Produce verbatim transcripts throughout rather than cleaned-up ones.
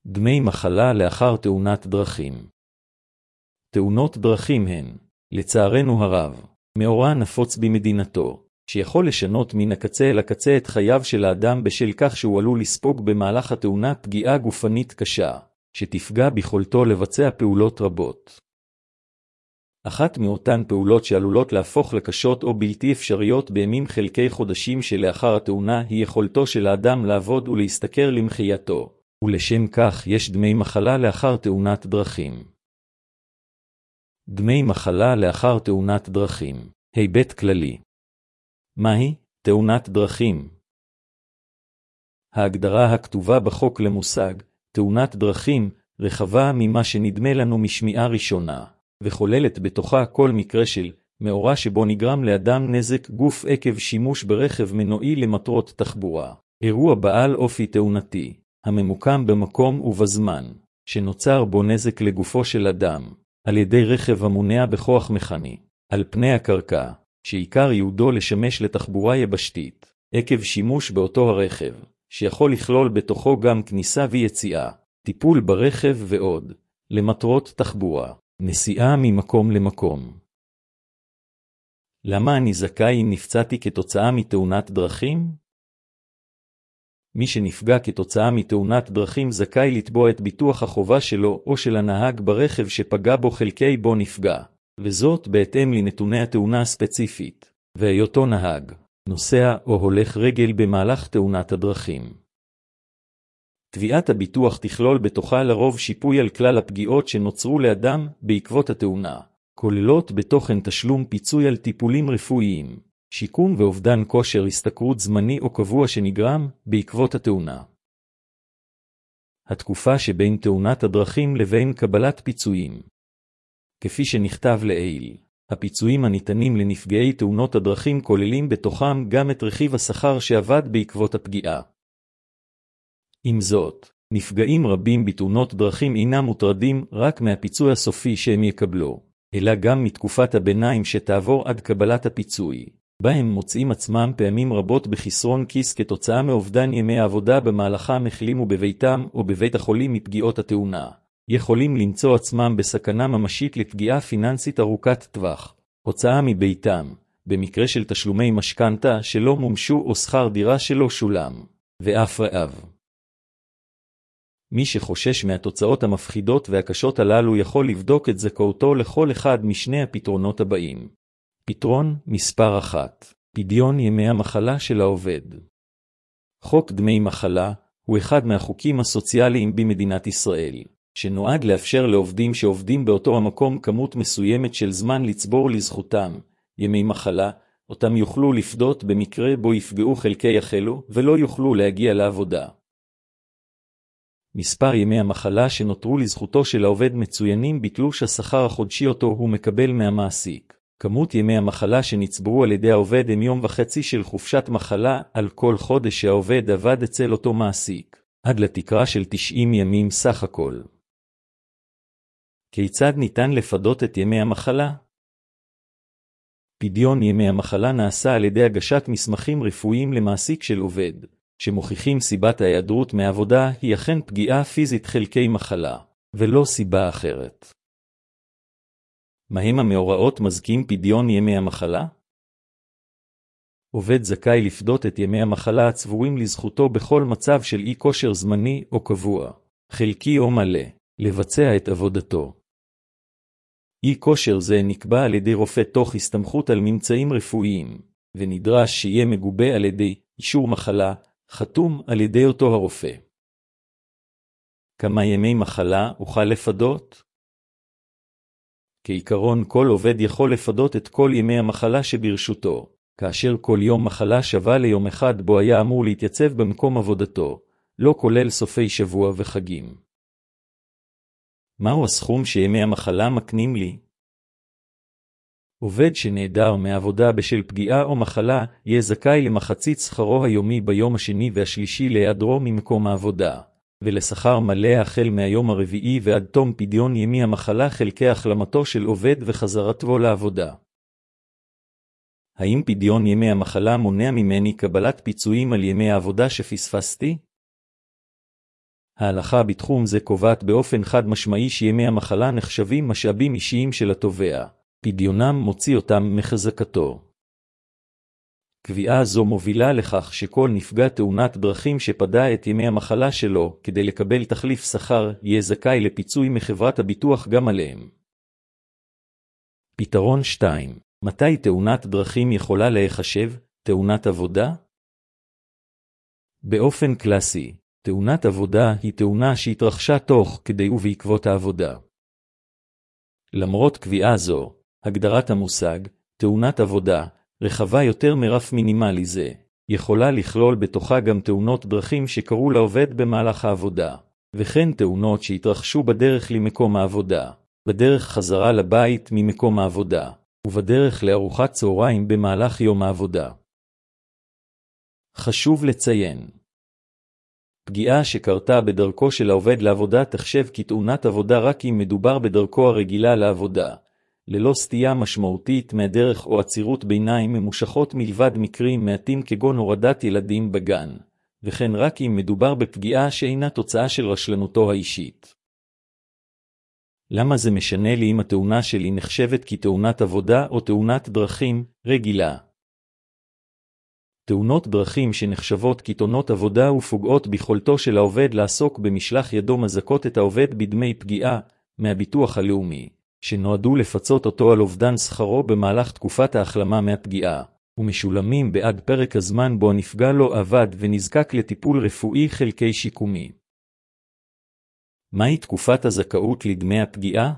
דמי מחלה לאחר תאונת דרכים. תאונות דרכים הן, לצערנו הרב, מאורע נפוץ במדינתו, שיכול לשנות מן הקצה אל הקצה את חייו של האדם בשל כך שהוא עלול לספוג במהלך התאונה פגיעה גופנית קשה, שתפגע ביכולתו לבצע פעולות רבות. אחת מאותן פעולות שעלולות להפוך לקשות או בלתי אפשריות בימים חלקי חודשים שלאחר התאונה היא יכולתו של האדם לעבוד ולהשתכר למחייתו, ולשם כך יש דמי מחלה לאחר תאונת דרכים. דמי מחלה לאחר תאונת דרכים. היבט כללי. מהי תאונת דרכים? ההגדרה הכתובה בחוק למושג תאונת דרכים רחבה ממה שנדמה לנו משמיעה ראשונה, וכוללת בתוכה כל מקרה של מאורע שבו נגרם לאדם נזק גוף עקב שימוש ברכב מנועי למטרות תחבורה. אירוע בעל אופי תאונתי, הממוקם במקום ובזמן, שנוצר בו נזק לגופו של אדם, על ידי רכב המונע בכוח מכני, על פני הקרקע, שעיקר ייעודו לשמש לתחבורה יבשתית, עקב שימוש באותו הרכב, שיכול לכלול בתוכו גם כניסה ויציאה, טיפול ברכב ועוד, למטרות תחבורה, נסיעה ממקום למקום. למה אני זכאי אם נפצעתי כתוצאה מתאונת דרכים? מי שנפגע כתוצאה מתאונת דרכים זכאי לתבוע את ביטוח החובה שלו או של הנהג ברכב שפגע בו חלקי בו נפגע, וזאת בהתאם לנתוני התאונה הספציפית, והיותו נהג, נוסע או הולך רגל במהלך תאונת הדרכים. תביעת הביטוח תכלול בתוכה לרוב שיפוי על כלל הפגיעות שנוצרו לאדם בעקבות התאונה, כוללות בתוכן תשלום פיצוי על טיפולים רפואיים, שיקום ואובדן כושר השתכרות זמני או קבוע שנגרם בעקבות התאונה. התקופה שבין תאונת הדרכים לבין קבלת פיצויים. כפי שנכתב לעיל, הפיצויים הניתנים לנפגעי תאונות הדרכים כוללים בתוכם גם את רכיב השכר שעבד בעקבות הפגיעה. עם זאת, נפגעים רבים בתאונות דרכים אינם מוטרדים רק מהפיצוי הסופי שהם יקבלו, אלא גם מתקופת הביניים שתעבור עד קבלת הפיצוי, בה הם מוצאים עצמם פעמים רבות בחסרון כיס כתוצאה מאובדן ימי העבודה במהלכם החלימו בביתם או בבית החולים מפגיעות התאונה. יכולים למצוא עצמם בסכנה ממשית לפגיעה פיננסית ארוכת טווח, הוצאה מביתם, במקרה של תשלומי משכנתה שלא מומשו או שכר דירה שלא שולם, ואף רעב. מי שחושש מהתוצאות המפחידות והקשות הללו יכול לבדוק את זכאותו לכל אחד משני הפתרונות הבאים. פתרון מספר אחת, פדיון ימי המחלה של העובד. חוק דמי מחלה הוא אחד מהחוקים הסוציאליים במדינת ישראל, שנועד לאפשר לעובדים שעובדים באותו המקום כמות מסוימת של זמן לצבור לזכותם, ימי מחלה, אותם יוכלו לפדות במקרה בו יפגעו חלקי החלו ולא יוכלו להגיע לעבודה. מספר ימי המחלה שנותרו לזכותו של העובד מצוינים בתלוש השכר החודשי אותו הוא מקבל מהמעסיק. כמות ימי המחלה שנצברו על ידי העובד הם יום וחצי של חופשת מחלה על כל חודש שהעובד עבד אצל אותו מעסיק, עד לתקרה של תשעים ימים סך הכל. כיצד ניתן לפדות את ימי המחלה? פדיון ימי המחלה נעשה על ידי הגשת מסמכים רפואיים למעסיק של עובד, שמוכיחים סיבת ההיעדרות מעבודה היא אכן פגיעה פיזית חלקי מחלה, ולא סיבה אחרת. מהם המאורעות מזכים פדיון ימי המחלה? עובד זכאי לפדות את ימי המחלה הצבורים לזכותו בכל מצב של אי כושר זמני או קבוע, חלקי או מלא, לבצע את עבודתו. אי כושר זה נקבע על ידי רופא תוך הסתמכות על ממצאים רפואיים, ונדרש שיהיה מגובה על ידי אישור מחלה, חתום על ידי אותו הרופא. כמה ימי מחלה אוכל לפדות? כעיקרון כל עובד יכול לפדות את כל ימי המחלה שברשותו, כאשר כל יום מחלה שווה ליום אחד בו היה אמור להתייצב במקום עבודתו, לא כולל סופי שבוע וחגים. מהו הסכום שימי המחלה מקנים לי? עובד שנעדר מעבודה בשל פגיעה או מחלה יהיה זכאי למחצית שכרו היומי ביום השני והשלישי להיעדרו ממקום העבודה, ולשכר מלא החל מהיום הרביעי ועד תום פדיון ימי המחלה חלקי החלמתו של עובד וחזרתו לעבודה. האם פדיון ימי המחלה מונע ממני קבלת פיצויים על ימי העבודה שפספסתי? ההלכה בתחום זה קובעת באופן חד משמעי שימי המחלה נחשבים משאבים אישיים של התובע, פדיונם מוציא אותם מחזקתו. קביעה זו מובילה לכך שכל נפגע תאונת דרכים שפדה את ימי המחלה שלו כדי לקבל תחליף שכר יהיה זכאי לפיצוי מחברת הביטוח גם עליהם. פתרון שתיים. מתי תאונת דרכים יכולה להיחשב תאונת עבודה? באופן קלאסי, תאונת עבודה היא תאונה שהתרחשה תוך כדי ובעקבות העבודה. למרות קביעה זו, הגדרת המושג, תאונת עבודה, רחבה יותר מרף מינימלי זה, יכולה לכלול בתוכה גם תאונות דרכים שקרו לעובד במהלך העבודה, וכן תאונות שהתרחשו בדרך למקום העבודה, בדרך חזרה לבית ממקום העבודה, ובדרך לארוחת צהריים במהלך יום העבודה. חשוב לציין, פגיעה שקרתה בדרכו של העובד לעבודה תחשב כתאונת עבודה רק אם מדובר בדרכו הרגילה לעבודה, ללא סטייה משמעותית מהדרך או עצירות ביניים ממושכות מלבד מקרים מעטים כגון הורדת ילדים בגן, וכן רק אם מדובר בפגיעה שאינה תוצאה של רשלנותו האישית. למה זה משנה לי אם התאונה שלי נחשבת כתאונת עבודה או תאונת דרכים רגילה? תאונות דרכים שנחשבות כתאונות עבודה ופוגעות ביכולתו של העובד לעסוק במשלח ידו מזכות את העובד בדמי פגיעה מהביטוח הלאומי, שנועדו לפצות אותו על אובדן שכרו במהלך תקופת ההחלמה מהפגיעה, ומשולמים בעד פרק הזמן בו הנפגע לא עבד ונזקק לטיפול רפואי חלקי שיקומי. מהי תקופת הזכאות לדמי הפגיעה?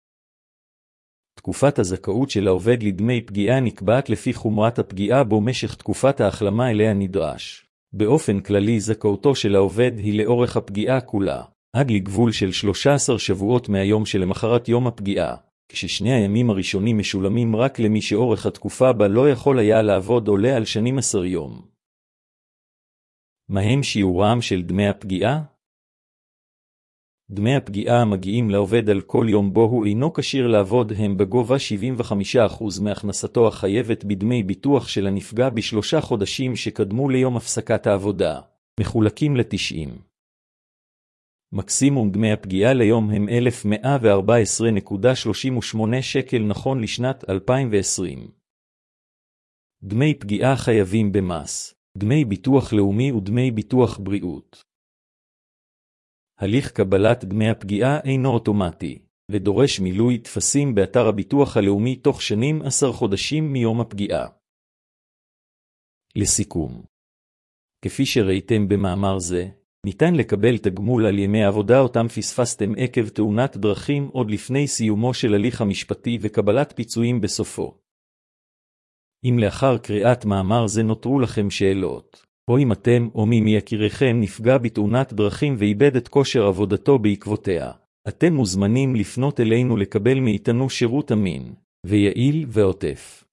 תקופת הזכאות של העובד לדמי פגיעה נקבעת לפי חומרת הפגיעה בו משך תקופת ההחלמה אליה נדרש. באופן כללי זכאותו של העובד היא לאורך הפגיעה כולה, עד לגבול של שלושה עשר שבועות מהיום שלמחרת יום הפגיעה, כששני הימים הראשונים משולמים רק למי שאורך התקופה בה לא יכול היה לעבוד עולה על שנים עשר יום. מהם שיעורם של דמי הפגיעה? דמי הפגיעה המגיעים לעובד על כל יום בו הוא אינו כשיר לעבוד הם בגובה שבעים וחמישה אחוז מהכנסתו החייבת בדמי ביטוח של הנפגע בשלושה חודשים שקדמו ליום הפסקת העבודה, מחולקים ל-תשעים. מקסימום דמי הפגיעה ליום הם אלף מאה וארבע עשרה נקודה שלושים ושמונה שקל נכון לשנת אלפיים ועשרים. דמי פגיעה חייבים במס, דמי ביטוח לאומי ודמי ביטוח בריאות. הליך קבלת דמי הפגיעה אינו אוטומטי, ודורש מילוי טפסים באתר הביטוח הלאומי תוך שנים עשר חודשים מיום הפגיעה. לסיכום, כפי שראיתם במאמר זה, ניתן לקבל תגמול על ימי עבודה אותם פספסתם עקב תאונת דרכים עוד לפני סיומו של הליך המשפטי וקבלת פיצויים בסופו. אם לאחר קריאת מאמר זה נותרו לכם שאלות, או אם אתם או מי מיקיריכם נפגע בתאונת דרכים ואיבד את כושר עבודתו בעקבותיה, אתם מוזמנים לפנות אלינו לקבל מאיתנו שירות אמין ויעיל ועוטף.